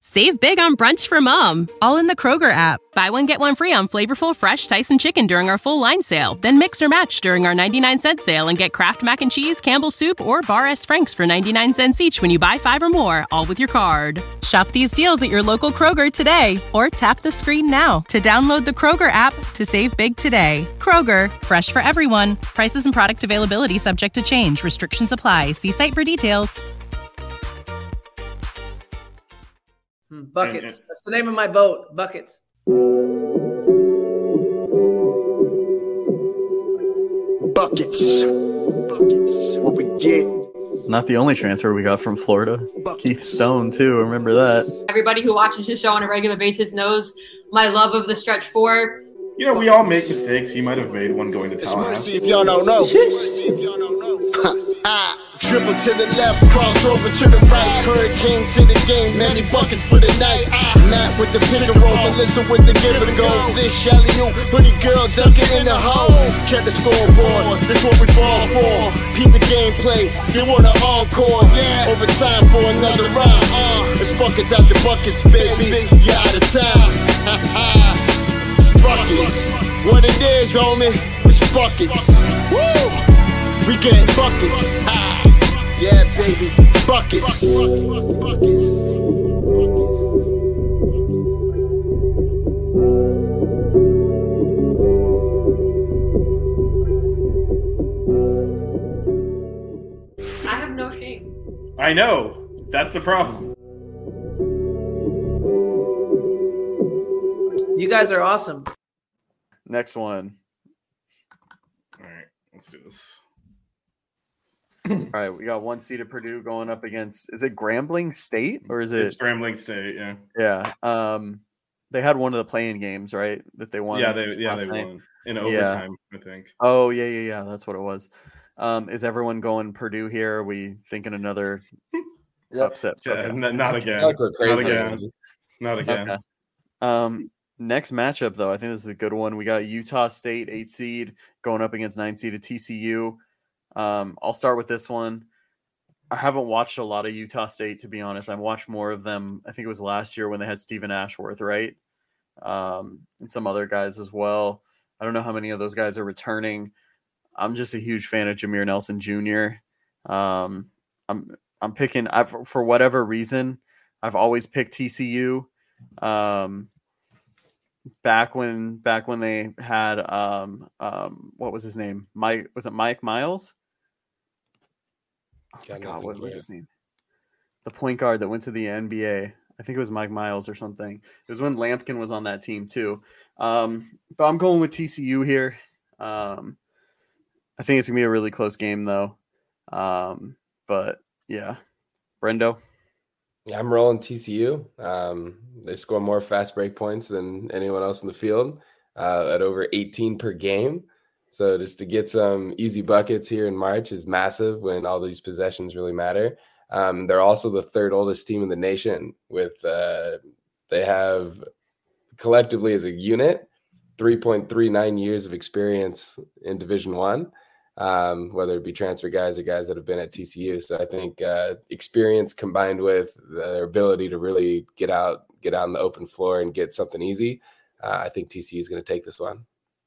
Save big on brunch for mom, all in the Kroger app. Buy one, get one free on flavorful, fresh Tyson chicken during our full line sale. Then mix or match during our 99-cent sale and get Kraft Mac and Cheese, Campbell's Soup, or Bar S. Frank's for 99 cents each when you buy 5 or more, all with your card. Shop these deals at your local Kroger today, or tap the screen now to download the Kroger app to save big today. Kroger, fresh for everyone. Prices and product availability subject to change. Restrictions apply. See site for details. Buckets. That's the name of my boat. Buckets. Buckets. What we get. Not the only transfer we got from Florida. Buckets. Keith Stone, too. Remember that. Everybody who watches his show on a regular basis knows my love of the stretch four. You know, we all make mistakes. He might have made one going to Tallahassee. See if y'all don't know. Dribble to the left, cross over to the right. Hurricane to the game, many buckets for the night. Matt with the pick and roll, Melissa with the give and go. This Shelly, you hoodie girl dunking in the hole. Check the scoreboard, this what we fall for. Peep the gameplay, they want an encore. Yeah, overtime for another round. It's buckets out the buckets, baby. You out of time. It's buckets. What it is, homie? It's buckets. Woo! We get buckets. Yeah, baby. Buckets. I have no shame. I know. That's the problem. You guys are awesome. Next one. All right, let's do this. All right, we got one seed of Purdue going up against, is it Grambling State or is it? It's Grambling State, yeah. Yeah. They had one of the playing games, right? That they won. Yeah, they won in overtime, I think. Oh, yeah. That's what it was. Is everyone going Purdue here? Are we thinking another upset? Yeah, okay. not again. Like we're crazy. Not again. Okay. Next matchup, though, I think this is a good one. We got Utah State, 8 seed, going up against 9 seed at TCU. I'll start with this one. I haven't watched a lot of Utah State, to be honest. I've watched more of them. I think it was last year when they had Stephen Ashworth, right? And some other guys as well. I don't know how many of those guys are returning. I'm just a huge fan of Jameer Nelson Jr. I'm picking. For whatever reason, I've always picked TCU. Back when they had what was his name? Was it Mike Miles? Oh my God, what was his name? The point guard that went to the NBA. I think it was Mike Miles or something. It was when Lampkin was on that team too. But I'm going with TCU here. I think it's gonna be a really close game though. But yeah, Brendo. Yeah, I'm rolling TCU. They score more fast break points than anyone else in the field at over 18 per game. So just to get some easy buckets here in March is massive when all these possessions really matter. They're also the third oldest team in the nation with they have collectively as a unit 3.39 years of experience in Division I, whether it be transfer guys or guys that have been at TCU. So I think experience combined with their ability to really get out on the open floor and get something easy, I think TCU is going to take this one.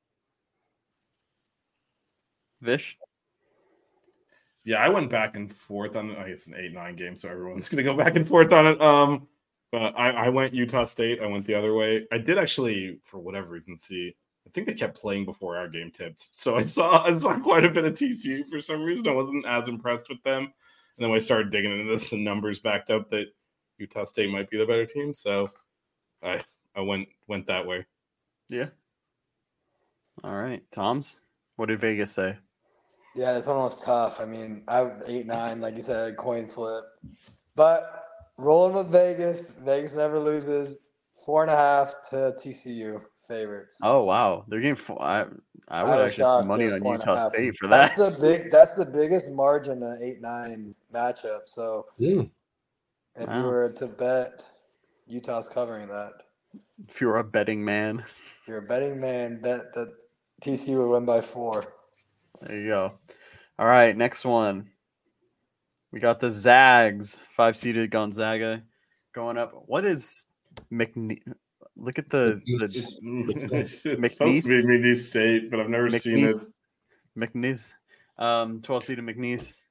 Vish? Yeah, I went back and forth on it. I guess it's an 8-9 game, so everyone's going to go back and forth on it. But I went Utah State. I went the other way. I did actually, for whatever reason, see. I think they kept playing before our game tipped. So I saw quite a bit of TCU for some reason. I wasn't as impressed with them. And then when I started digging into this, the numbers backed up that Utah State might be the better team. So I went that way. Yeah. All right. Toms, what did Vegas say? Yeah, this one was tough. I mean, I have 8-9, like you said, coin flip. But rolling with Vegas. Vegas never loses. 4.5 to TCU favorites. Oh wow, they're getting. I would actually put money on Utah State for that. That's the biggest margin in an 8-9 matchup. So if you were to bet, Utah's covering that. If you're a betting man, bet that TCU would win by 4. There you go. All right, next one. We got the Zags, 5-seeded Gonzaga, going up. What is McNeese? Look at the It's supposed McNeese? to be McNeese State, but I've never seen it. McNeese. 12 seed of McNeese.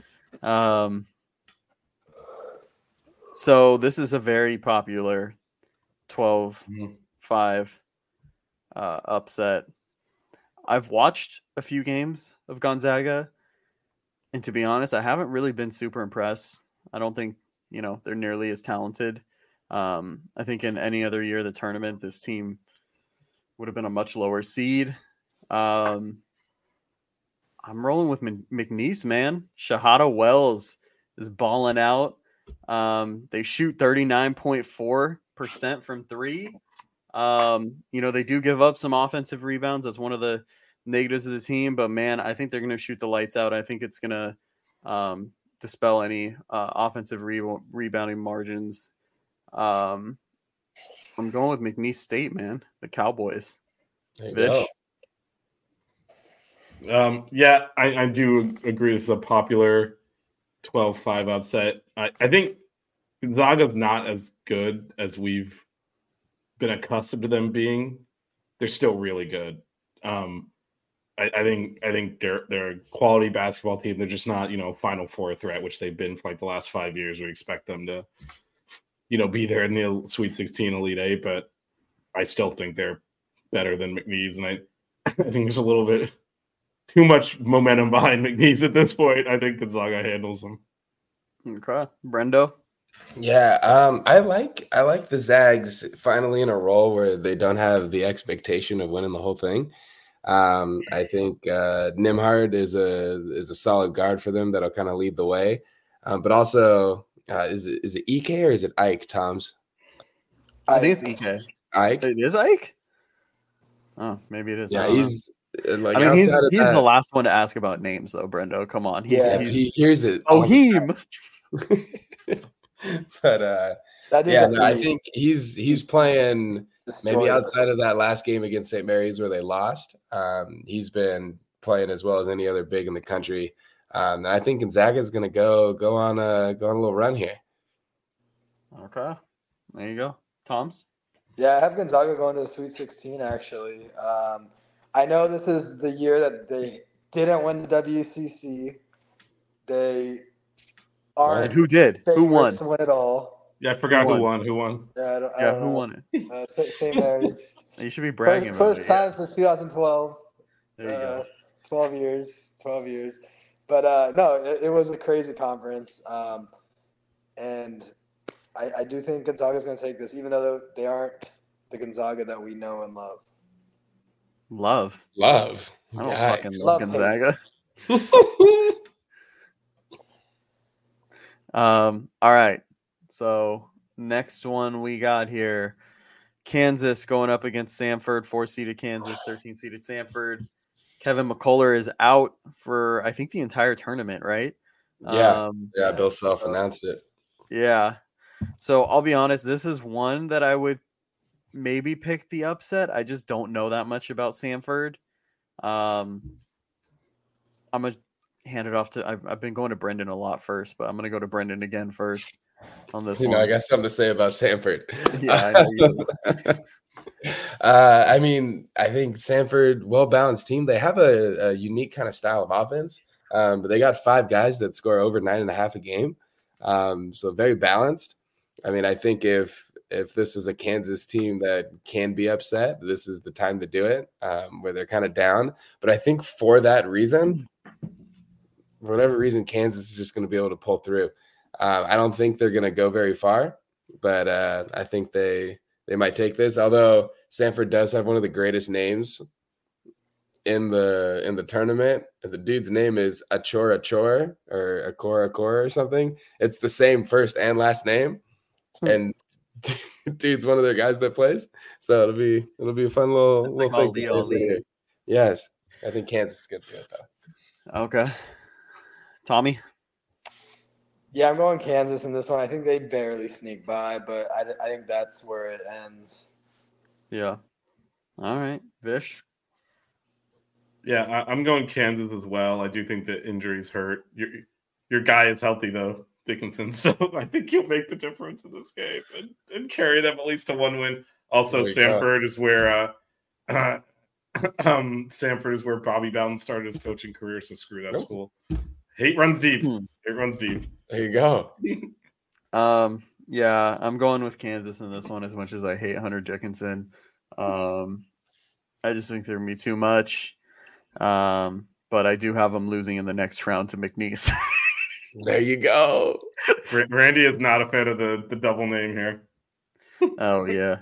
So this is a very popular 12-5 upset. I've watched a few games of Gonzaga, and to be honest, I haven't really been super impressed. I don't think, they're nearly as talented. I think in any other year of the tournament, this team would have been a much lower seed. I'm rolling with McNeese, man. Shahada Wells is balling out. They shoot 39.4% from three. They do give up some offensive rebounds. That's one of the negatives of the team. But, man, I think they're going to shoot the lights out. I think it's going to dispel any offensive rebounding margins. I'm going with McNeese State, man. The Cowboys. Vish? Yeah, I do agree. This is a popular 12-5 upset. I think Gonzaga's not as good as we've been accustomed to them being. They're still really good. I think they're a quality basketball team. They're just not, Final Four threat, which they've been for like the last 5 years. We expect them to, be there in the Sweet 16, Elite 8, but I still think they're better than McNeese, and I think there's a little bit too much momentum behind McNeese at this point. I think Gonzaga handles them. Okay, Brendo. Yeah, I like the Zags finally in a role where they don't have the expectation of winning the whole thing. I think Nimhard is a solid guard for them that'll kind of lead the way. But also, is it Ike or is it Ike, Toms? I think it's Ike. Ike? It is Ike? Oh, maybe it is. Yeah, he's like, he's the last one to ask about names, though, Brendo. Come on. He hears it. Oh, him. But I think he's playing maybe outside of that last game against St. Mary's where they lost. He's been playing as well as any other big in the country. And I think Gonzaga is going to go on a little run here. Okay, there you go, Toms. Yeah, I have Gonzaga going to the Sweet 16. Actually, I know this is the year that they didn't win the WCC. They aren't. Who did? Who won? To win it all. Yeah, I forgot who won. Who won? Yeah, I don't who know. won it? St. Mary's. You should be bragging about it. First time since 2012. There you go. 12 years. But no, it was a crazy conference. And I do think Gonzaga's going to take this, even though they aren't the Gonzaga that we know and love. Love. I don't fucking love Gonzaga. All right. So next one we got here, Kansas going up against Samford, 4-seeded Kansas, 13-seeded Samford. Kevin McCullough is out for, I think, the entire tournament, right? Yeah. Bill Self announced it. Yeah. So I'll be honest, this is one that I would maybe pick the upset. I just don't know that much about Samford. I'm going to hand it off to, I've been going to Brendan a lot first, but I'm going to go to Brendan again first on this one. I got something to say about Samford. Yeah, I know you do. I mean, I think Samford, well-balanced team. They have a unique kind of style of offense, but they got 5 guys that score over 9.5 a game. So very balanced. I mean, I think if this is a Kansas team that can be upset, this is the time to do it, where they're kind of down. But I think for that reason, for whatever reason, Kansas is just going to be able to pull through. I don't think they're going to go very far, but I think they might take this. Although Samford does have one of the greatest names in the tournament. The dude's name is Achor or Akor or something. It's the same first and last name, and dude's one of their guys that plays. So it'll be a fun little thing. To yes, I think Kansas is good to do it though. Okay, Tommy. Yeah, I'm going Kansas in this one. I think they barely sneak by, but I think that's where it ends. Yeah. All right, Vish. Yeah, I'm going Kansas as well. I do think that injuries hurt. Your guy is healthy though. Dickinson, so I think he'll make the difference in this game and carry them at least to one win. Also, Samford is where Samford is where Bobby Bowden started his coaching career, so screw that school. Hate runs deep. Hate runs deep. There you go. Yeah, I'm going with Kansas in this one as much as I hate Hunter Dickinson. I just think they're me too much. But I do have them losing in the next round to McNeese. There you go. Randy is not a fan of the double name here. Oh, yeah.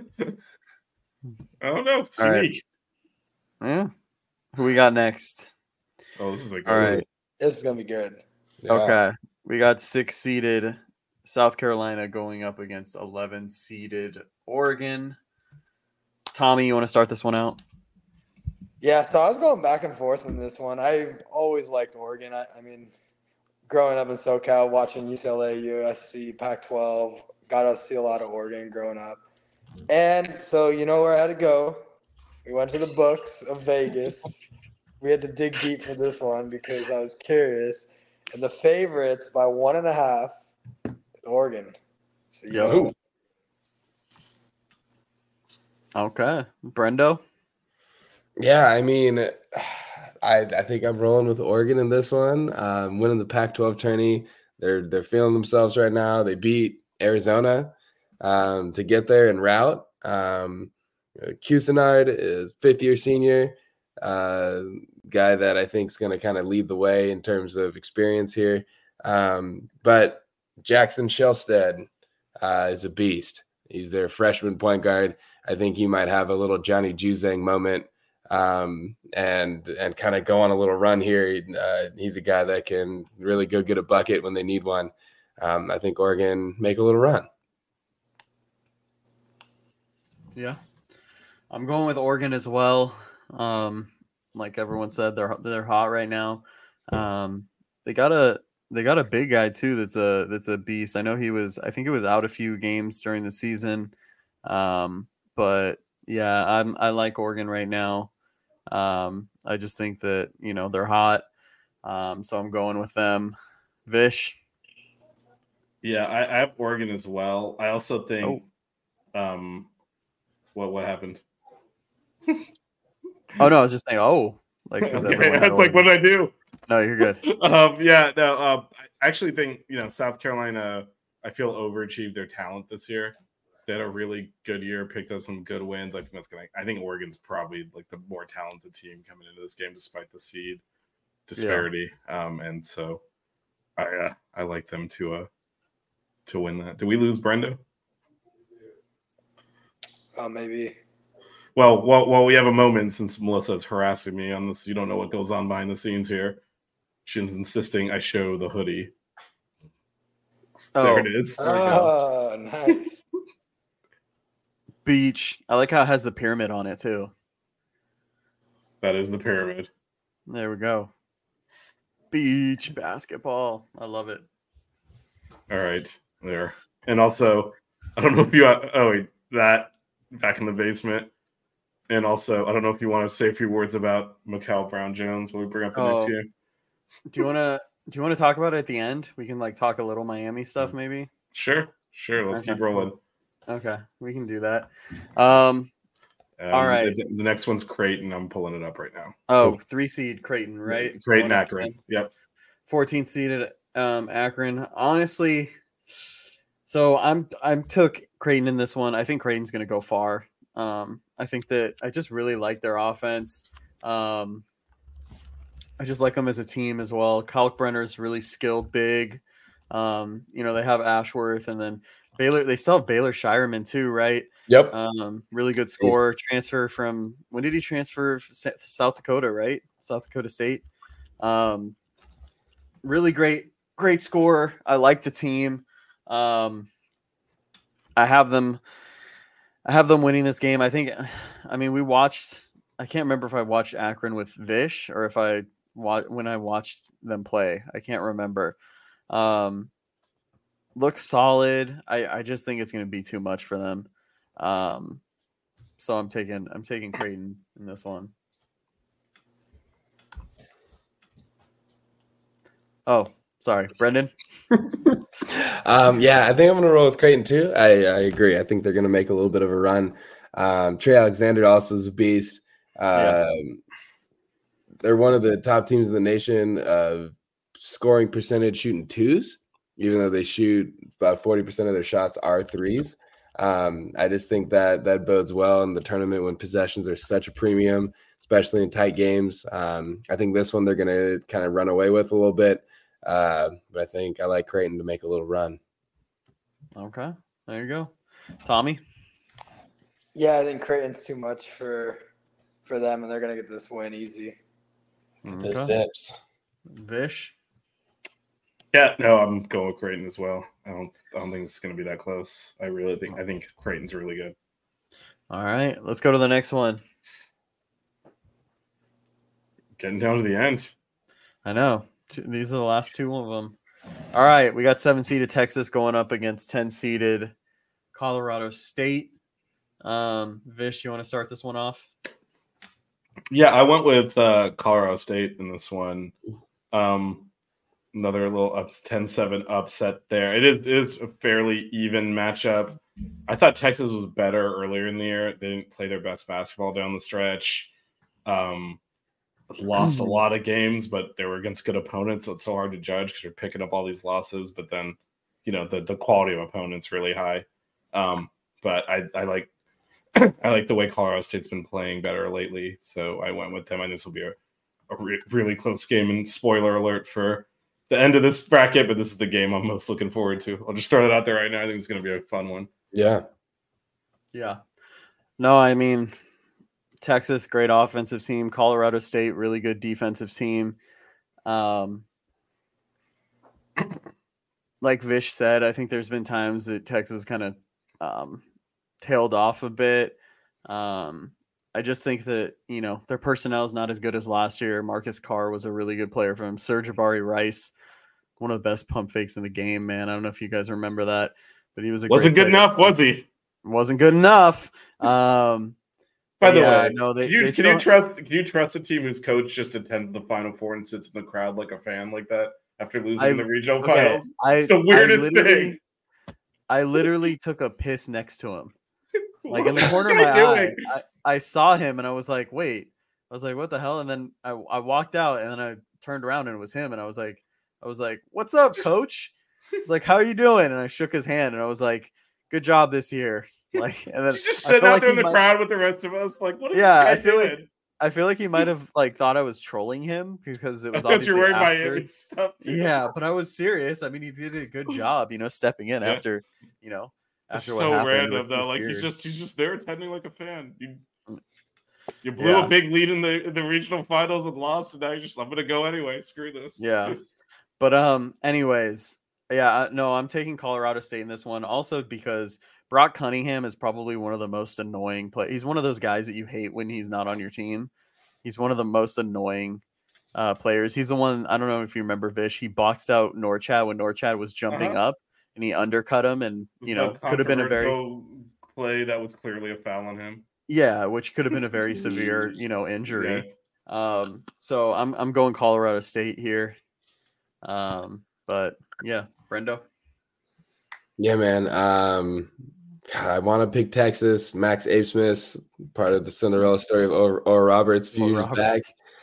I don't know. It's All unique. Right. Yeah. Who we got next? Oh, this is like all right. This is gonna be good. Yeah. Okay. We got 6-seeded South Carolina going up against 11-seeded Oregon. Tommy, you want to start this one out? Yeah, so I was going back and forth in this one. I always liked Oregon. I mean, growing up in SoCal, watching UCLA, USC, Pac-12, got to see a lot of Oregon growing up. And so you know where I had to go. We went to the books of Vegas. We had to dig deep for this one because I was curious. And the favorites by 1.5 is Oregon. So, you know. Okay. Brendo? Yeah, I mean, I think I'm rolling with Oregon in this one. Winning the Pac-12 tourney, they're feeling themselves right now. They beat Arizona to get there en route. Cusinard is fifth-year senior, guy that I think is going to kind of lead the way in terms of experience here. But Jackson Shelstead is a beast. He's their freshman point guard. I think he might have a little Johnny Juzang moment and kind of go on a little run here. He's a guy that can really go get a bucket when they need one. I think Oregon make a little run. Yeah. I'm going with Oregon as well. Like everyone said, they're hot right now. They got a big guy too that's a beast. I know I think he was out a few games during the season. But yeah, I like Oregon right now. I just think that, they're hot. So I'm going with them. Vish? Yeah, I have Oregon as well. I also think what happened? Oh no, I was just saying like okay. I was like, what did I do? No, you're good. I actually think, South Carolina, I feel overachieved their talent this year. They had a really good year, picked up some good wins. I think Oregon's probably like the more talented team coming into this game, despite the seed disparity. Yeah. And so I like them to win that. Did we lose Brendo? Maybe. Well, while we have a moment, since Melissa's harassing me on this, you don't know what goes on behind the scenes here. She's insisting I show the hoodie. There it is. Oh, nice. Beach. I like how it has the pyramid on it too. That is the pyramid. There we go. Beach basketball. I love it. All right, there. And also, I don't know if you that back in the basement. And also, I don't know if you want to say a few words about Mikal Brown-Jones when we bring up the next game. Do you want to talk about it at the end? We can talk a little Miami stuff maybe. Sure. Let's keep rolling. Okay, we can do that. All right. The next one's Creighton. I'm pulling it up right now. 3-seed Creighton, right? Creighton, Akron. Yep. 14 seeded Akron. Honestly, so I took Creighton in this one. I think Creighton's going to go far. I think that I just really like their offense. I just like them as a team as well. Kalkbrenner's really skilled, big. They have Ashworth, and then Baylor. They still have Baylor Shireman too, right? Yep. Really good scorer. Transfer from when did he transfer? South Dakota, right? South Dakota State. Really great scorer. I like the team. I have them winning this game. We watched. I can't remember if I watched Akron with Vish or if when I watched them play. I can't remember. Looks solid. I just think it's going to be too much for them. So I'm taking Creighton in this one. Oh, Sorry, Brendan. Yeah, I think I'm going to roll with Creighton too. I agree. I think they're going to make a little bit of a run. Trey Alexander also is a beast. Yeah. They're one of the top teams in the nation of scoring percentage shooting twos, even though they shoot about 40% of their shots are threes. I just think that bodes well in the tournament when possessions are such a premium, especially in tight games. I think this one they're going to kind of run away with a little bit. But I think I like Creighton to make a little run. Okay, there you go. Tommy? Yeah, I think Creighton's too much for them, and they're going to get this win easy. The Zips. Vish? Yeah, no, I'm going with Creighton as well. I don't think it's going to be that close. I think Creighton's really good. All right, let's go to the next one. Getting down to the end. I know. These are the last two of them. All right, we got 7-seeded Texas going up against 10-seeded Colorado State. Vish, you want to start this one off? Yeah, I went with Colorado State in this one. Another little 10-7 upset there. It is a fairly even matchup. I thought Texas was better earlier in the year. They didn't play their best basketball down the stretch. Lost a lot of games, but they were against good opponents, so it's so hard to judge because you're picking up all these losses. But then, the quality of opponents really high. But I like I like the way Colorado State's been playing better lately, so I went with them. And this will be a really close game. And spoiler alert for the end of this bracket, but this is the game I'm most looking forward to. I'll just throw that out there right now. I think it's going to be a fun one. Yeah. No, I mean, Texas, great offensive team. Colorado State, really good defensive team. Like Vish said, I think there's been times that Texas kind of tailed off a bit. I just think that, their personnel is not as good as last year. Marcus Carr was a really good player for him. Serge Jabari Rice, one of the best pump fakes in the game, man. I don't know if you guys remember that, but he was wasn't good enough, was he? Wasn't good enough. By the way, no, can you trust a team whose coach just attends the Final Four and sits in the crowd like a fan like that after losing the regional finals? It's the weirdest thing. I literally took a piss next to him. Like in the corner of my eye, I saw him and I was like, wait. I was like, what the hell? And then I walked out and then I turned around and it was him. And I was like, what's up, coach? He's like, how are you doing? And I shook his hand and I was like, good job this year. Like, and then you just sit out there in the crowd with the rest of us. Like, what is this guy doing? I feel like he might have thought I was trolling him because it was because obviously you're wearing Miami stuff too. Yeah, but I was serious. I mean, he did a good job, stepping in after, after what happened. So random though. Like he's just there attending like a fan. You blew a big lead in the regional finals and lost, and now you're I'm gonna go anyway. Screw this. Yeah. But anyways, I'm taking Colorado State in this one also because Brock Cunningham is probably one of the most annoying players. He's one of those guys that you hate when he's not on your team. He's one of the most annoying players. He's the one, I don't know if you remember, Vish, he boxed out Norchad when Norchad was jumping up and he undercut him and, could have been a very play that was clearly a foul on him. Yeah, which could have been a very severe, injury. Yeah. So I'm going Colorado State here. But yeah, Brendo. Yeah, man. God, I want to pick Texas. Max Abesmith, part of the Cinderella story of Oral Roberts a few years back.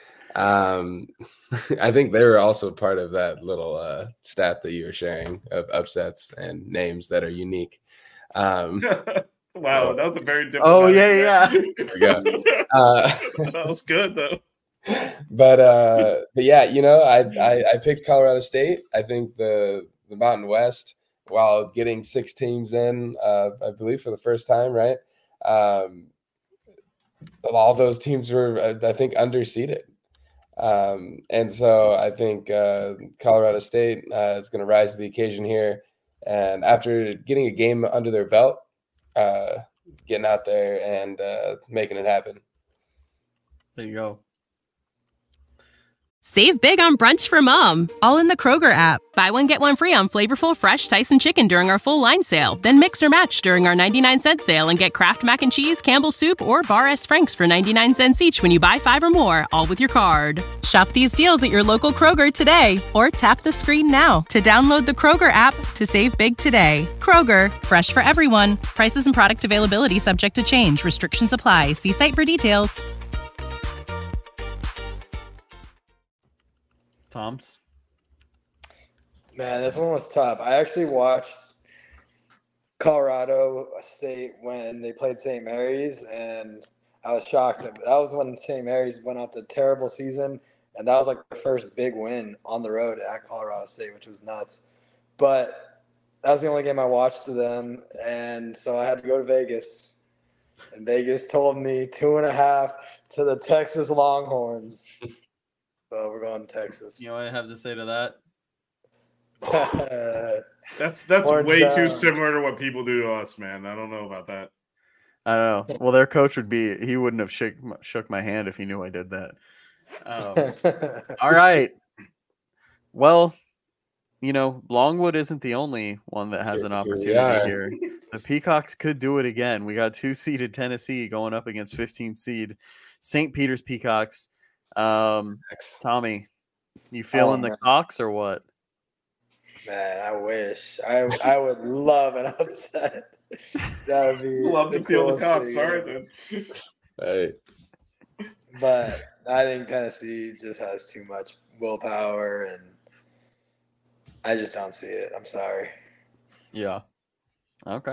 I think they were also part of that little stat that you were sharing of upsets and names that are unique. Wow, that was a very different. Oh yeah. There we go. That was good though. But yeah, I picked Colorado State. I think the Mountain West, while getting 6 teams in, I believe for the first time, right? All those teams were, I think, underseeded. And so I think Colorado State is going to rise to the occasion here. And after getting a game under their belt, getting out there and making it happen. There you go. Save big on brunch for mom, all in the Kroger app. Buy one, get one free on flavorful, fresh Tyson chicken during our full line sale. Then mix or match during our 99-cent sale and get Kraft Mac and Cheese, Campbell's Soup, or Bar S. Frank's for 99 cents each when you buy 5 or more, all with your card. Shop these deals at your local Kroger today, or tap the screen now to download the Kroger app to save big today. Kroger, fresh for everyone. Prices and product availability subject to change. Restrictions apply. See site for details. Tom's. Man, this one was tough. I actually watched Colorado State when they played St. Mary's, and I was shocked. That was when St. Mary's went off to a terrible season, and that was like the first big win on the road at Colorado State, which was nuts. But that was the only game I watched to them, and so I had to go to Vegas. And Vegas told me 2.5 to the Texas Longhorns. So we're going to Texas. You know what I have to say to that? That's Orange way down. too similar to what people do to us, man. I don't know about that. I don't know. Well, their coach he wouldn't have shook my hand if he knew I did that. All right. Well, Longwood isn't the only one that has an opportunity here. The Peacocks could do it again. We got 2-seeded Tennessee going up against 15-seed St. Peter's Peacocks. Tommy, you feeling the Cocks or what? Man, I wish. I would love an upset. That would be Love to feel the coolest Cocks. thing All right, ever. then. Hey, But I think Tennessee just has too much willpower, and I just don't see it. I'm sorry. Yeah. Okay.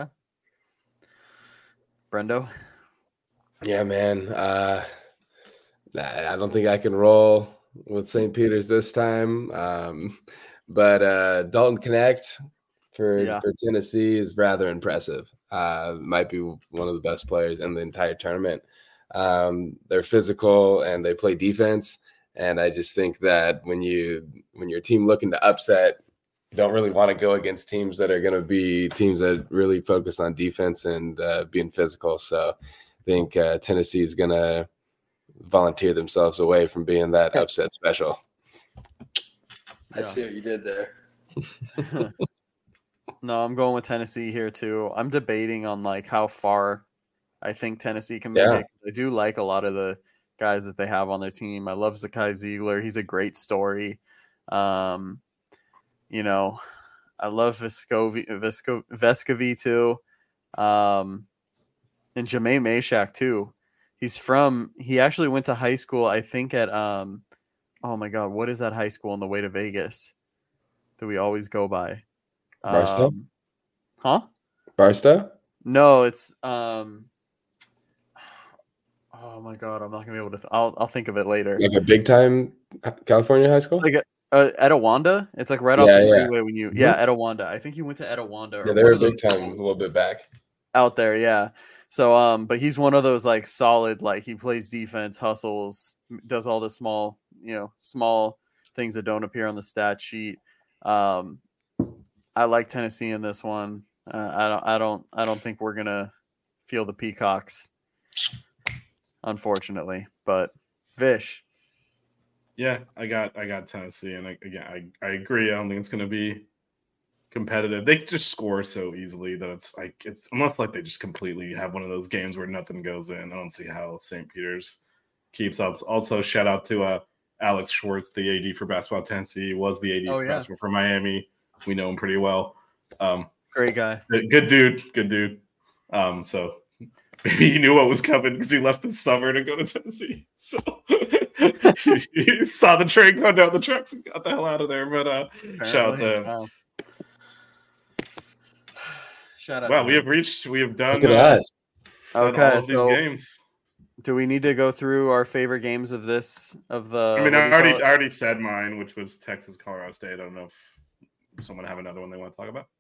Brendo? yeah, man. I don't think I can roll with St. Peter's this time. But Dalton Connect for Tennessee is rather impressive. Might be one of the best players in the entire tournament. They're physical and they play defense. And I just think that when your team looking to upset, you don't really want to go against teams that are going to be teams that really focus on defense and being physical. So I think Tennessee is going to volunteer themselves away from being that upset special. I see what you did there. No, I'm going with Tennessee here too. I'm debating on how far I think Tennessee can make it. I do like a lot of the guys that they have on their team. I love Zakai Ziegler. He's a great story. I love Vescovi too. And Jermaine Mashak too. He actually went to high school, I think at oh my God, what is that high school on the way to Vegas that we always go by? Barstow? Huh? Barstow? No, it's oh my God, I'm not gonna be able to. I'll think of it later. Like a big time California high school? Like Etowanda. It's like right off the freeway when you Etowanda. I think he went to Etowanda. Yeah, they were big time a little bit back out there. Yeah. So but he's one of those solid, he plays defense, hustles, does all the small things that don't appear on the stat sheet. I like Tennessee in this one. I don't think we're gonna feel the Peacocks, unfortunately. But Vish. Yeah, I got Tennessee, and I agree. I don't think it's going to be competitive. They just score so easily that it's almost like they just completely have one of those games where nothing goes in. I don't see how St. Peter's keeps up. Also, shout out to Alex Schwartz, the AD for basketball at Tennessee. He was the AD for basketball for Miami. We know him pretty well. Great guy. Good dude. So maybe he knew what was coming because he left this summer to go to Tennessee. So he saw the train go down the tracks and got the hell out of there. But shout out to him. Wow. Shout out. Wow, to we him. have done. Okay, all of these games. Do we need to go through our favorite games of this? I already said mine, which was Texas, Colorado State. I don't know if someone have another one they want to talk about.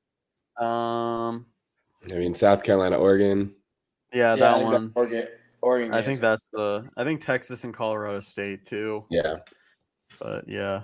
South Carolina, Oregon. Yeah, that one. Oregon. I think that's I think Texas and Colorado State too. Yeah. But yeah.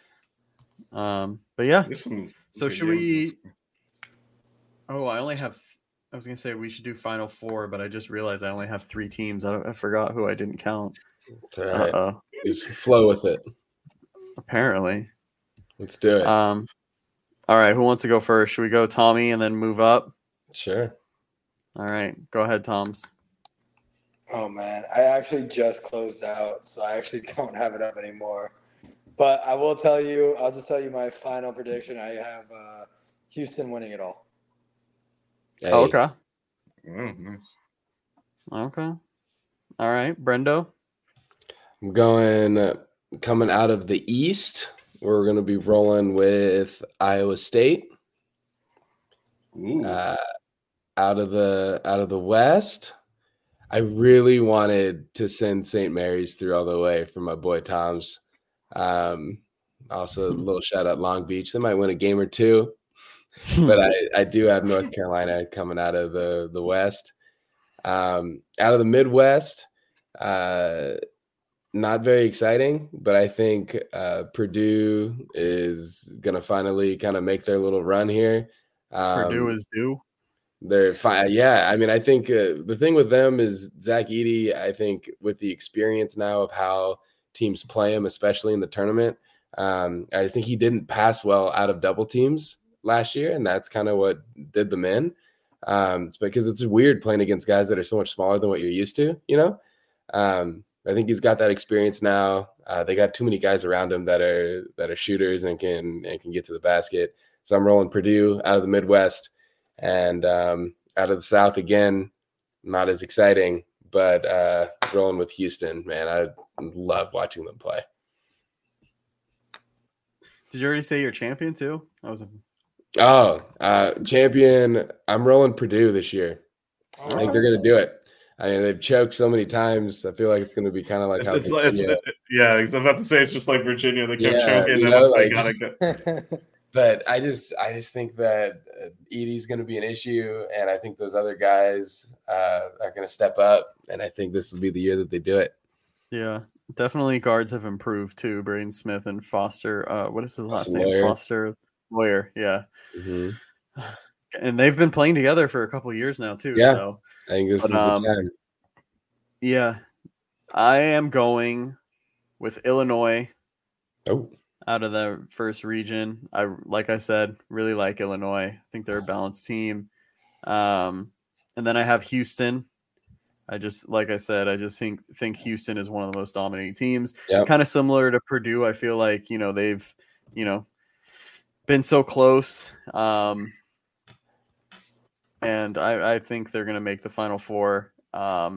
But yeah. So should we? Oh, I was gonna say we should do Final Four, but I just realized I only have 3 teams. I forgot who I didn't count. It's all right. Just flow with it. Apparently. Let's do it. All right, who wants to go first? Should we go Tommy and then move up? Sure. All right, go ahead, Toms. Oh man, I actually just closed out, so I actually don't have it up anymore. But I will tell you, I'll just tell you my final prediction. I have Houston winning it all. Hey, Okay. Nice. Okay. All right, Brendo. I'm going coming out of the East. We're going to be rolling with Iowa State. Ooh. Out of the West, I really wanted to send St. Mary's through all the way for my boy Tom's. Also, a little shout out Long Beach. They might win a game or two, but I do have North Carolina coming out of the West. Out of the Midwest, not very exciting, but I think Purdue is going to finally kind of make their little run here. Purdue is due. They're fine. Yeah. I mean, I think the thing with them is Zach Edey, I think with the experience now of how teams play him, especially in the tournament, I just think he didn't pass well out of double teams last year. And that's kind of what did them in. Because it's weird playing against guys that are so much smaller than what you're used to, you know? I think he's got that experience now. They got too many guys around him that are shooters and can get to the basket. So I'm rolling Purdue out of the Midwest. And out of the South, again, not as exciting, but rolling with Houston, man. I love watching them play. Did you already say your champion too? Champion. I'm rolling Purdue this year. I think they're going to do it. I mean, they've choked so many times. I feel like it's going to be kind of like how yeah, because I'm about to say it's just like Virginia. They kept choking, you and know, they gotta go. But I just think that Edey's going to be an issue, and I think those other guys are going to step up, and I think this will be the year that they do it. Yeah, definitely guards have improved too. Braden Smith and Foster. What is his last name? Lawyer. Foster Lawyer. Yeah. Mm-hmm. And they've been playing together for a couple of years now too. Yeah. So I think this is the time. Yeah. I am going with Illinois. Oh. Out of the first region. Like I said, really like Illinois. I think they're a balanced team. And then I have Houston. I just think Houston is one of the most dominating teams. Yep. Kind of similar to Purdue. I feel like, they've, been so close. And I think they're going to make the Final Four. I'll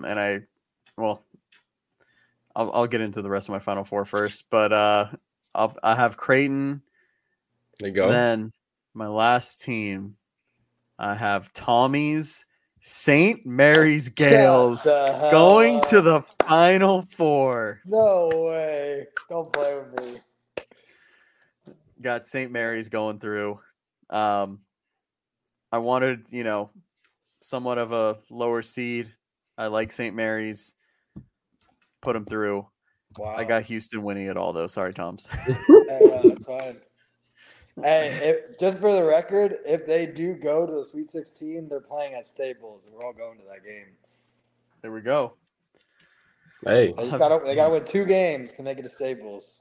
get into the rest of my Final Four first, but I have Creighton. There you go. Then my last team, I have Tommy's St. Mary's Gales going to the Final Four. No way. Don't play with me. Got St. Mary's going through. I wanted, somewhat of a lower seed. I like St. Mary's. Put them through. Wow. I got Houston winning it all, though. Sorry, Toms. That's fine. Hey, just for the record, if they do go to the Sweet 16, they're playing at Staples, and we're all going to that game. There we go. Hey, They gotta win 2 games to make it to Staples.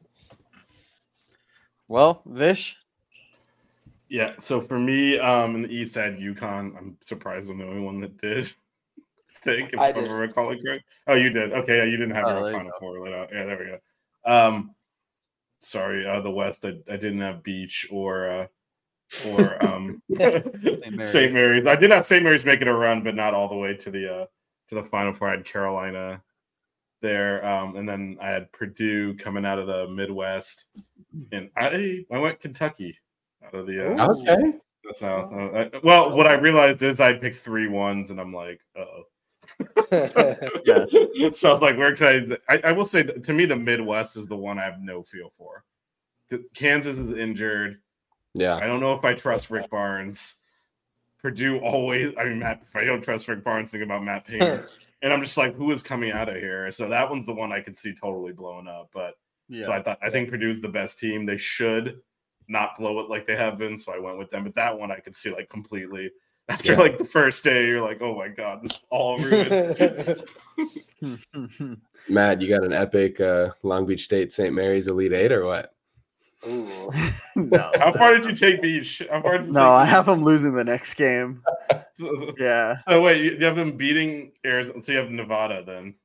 Well, Vish. Yeah, so for me, in the East, I had UConn. I'm surprised I'm the only one that did. If I did. recall it correct. Oh, you did. Okay, yeah, you didn't have your Final Four laid out. Yeah, there we go. Sorry, the West. I didn't have Beach or St. Mary's. I did have St. Mary's making a run, but not all the way to the Final Four. I had Carolina there, and then I had Purdue coming out of the Midwest, and I went Kentucky out of the. Okay. That's how. What I realized is I picked 3 ones, and I'm like, uh-oh. Yeah. So I was like, where can I will say, to me, the Midwest is the one I have no feel for. Kansas is injured. Yeah. I don't know if I trust Rick Barnes. Purdue always, if I don't trust Rick Barnes, think about Matt Painter. And I'm just like, who is coming out of here? So that one's the one I could see totally blowing up. But so I think Purdue's the best team. They should not blow it like they have been. So I went with them. But that one I could see like completely. After like the first day, you're like, oh my God, this is all ruined. Matt, you got an epic Long Beach State St. Mary's Elite Eight or what? Ooh. No. How far did you take Beach? How far did you No, I take have them losing the next game. Beach? Yeah. So wait, you have them beating Arizona. So you have Nevada then.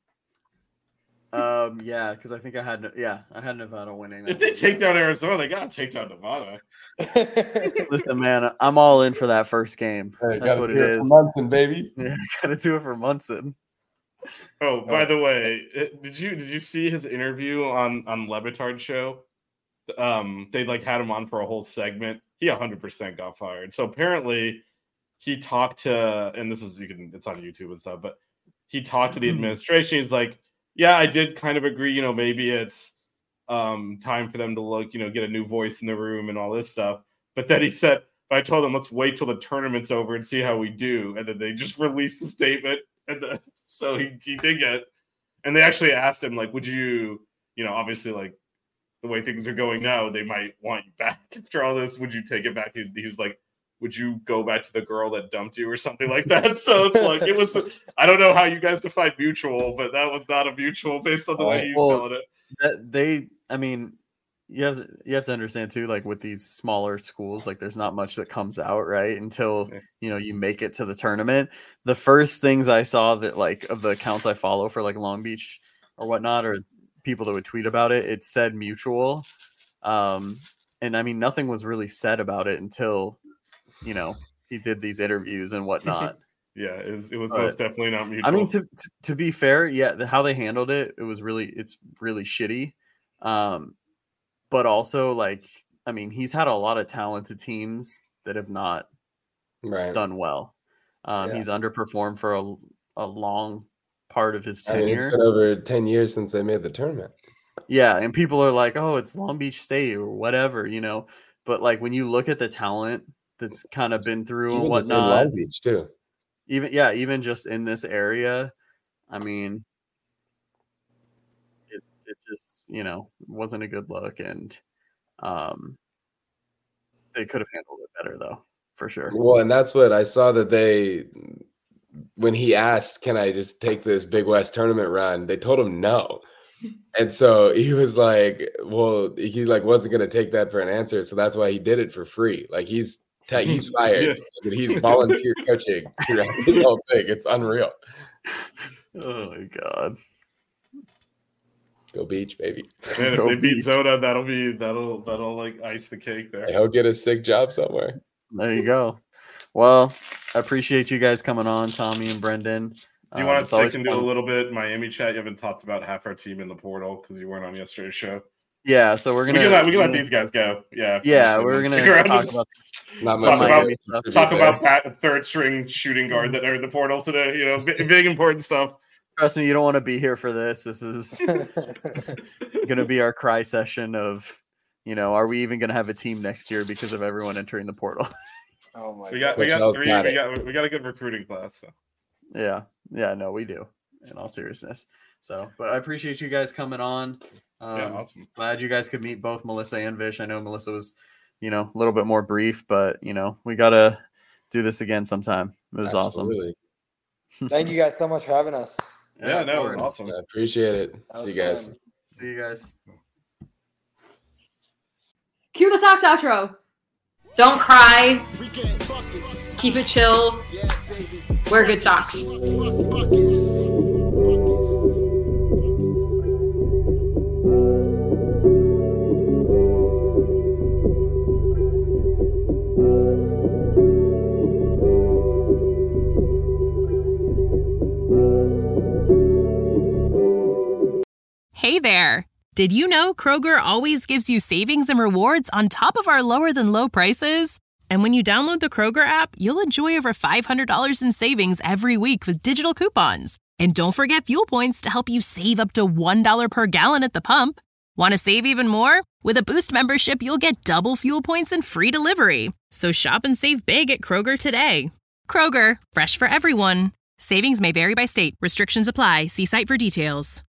Yeah, because I think I had Nevada winning. If they take down Arizona, they gotta take down Nevada. Listen, man, I'm all in for that first game. Hey, That's gotta what do it for is. Munson, baby. Yeah, gotta do it for Munson. Oh, by the way, did you see his interview on Le Batard show? They like had him on for a whole segment. He 100% got fired. So apparently, he talked to, and this is it's on YouTube and stuff, but he talked to the administration. He's like, yeah, I did kind of agree. You know, maybe it's time for them to look, you know, get a new voice in the room and all this stuff. But then he said, I told them, let's wait till the tournament's over and see how we do. And then they just released the statement. And so he did get, and they actually asked him, like, would you, you know, obviously, like, the way things are going now, they might want you back after all this. Would you take it back? He was like, would you go back to the girl that dumped you or something like that? So it's like, it was, I don't know how you guys define mutual, but that was not a mutual based on the way he's telling it. I mean, you have to understand too, like with these smaller schools, like there's not much that comes out, right? Until, you know, you make it to the tournament. The first things I saw that like of the accounts I follow for like Long Beach or whatnot, or people that would tweet about it, it said mutual. And I mean, nothing was really said about it until, you know, he did these interviews and whatnot. Yeah, it was most definitely not mutual. I mean, to be fair, yeah, how they handled it, it's really shitty. But also, like, I mean, he's had a lot of talented teams that have not done well. He's underperformed for a long part of his tenure. I mean, it's been over 10 years since they made the tournament. Yeah, and people are like, oh, it's Long Beach State or whatever, you know. But, like, when you look at the talent that's kind of been through Even and just in whatnot. Long Beach, too. Even just in this area, I mean, it just, you know, wasn't a good look, and they could have handled it better though, for sure. Well, and that's what I saw that when he asked, can I just take this Big West tournament run? They told him no. And so he was like, well, he like wasn't going to take that for an answer. So that's why he did it for free. Like he's fired. Yeah. He's volunteer coaching throughout this whole thing. It's unreal. Oh my God. Go Beach, baby. Man, if they beat Zona, that'll like ice the cake there. He'll get a sick job somewhere. There you go. Well, I appreciate you guys coming on, Tommy and Brendan. Do you want to stick into a little bit Miami chat? You haven't talked about half our team in the portal because you weren't on yesterday's show. Yeah, so we can let these guys go. Yeah, we're gonna talk about Pat, third string shooting guard that are in the portal today. You know, big important stuff. Trust me, you don't want to be here for this. This is gonna be our cry session of, you know, are we even gonna have a team next year because of everyone entering the portal? Oh my! We got three. We got a good recruiting class. So. Yeah, no, we do. In all seriousness. So, but I appreciate you guys coming on. Awesome. Glad you guys could meet both Melissa and Vish. I know Melissa was, you know, a little bit more brief, but you know, we gotta do this again sometime. It was Absolutely. Awesome. Thank you guys so much for having us. Yeah, no, awesome. I appreciate it. See you guys. Fun. See you guys. Cue the Sox outro. Don't cry. Keep it chill. Wear good socks. Hey there. Did you know Kroger always gives you savings and rewards on top of our lower than low prices? And when you download the Kroger app, you'll enjoy over $500 in savings every week with digital coupons. And don't forget fuel points to help you save up to $1 per gallon at the pump. Want to save even more? With a Boost membership, you'll get double fuel points and free delivery. So shop and save big at Kroger today. Kroger, fresh for everyone. Savings may vary by state. Restrictions apply. See site for details.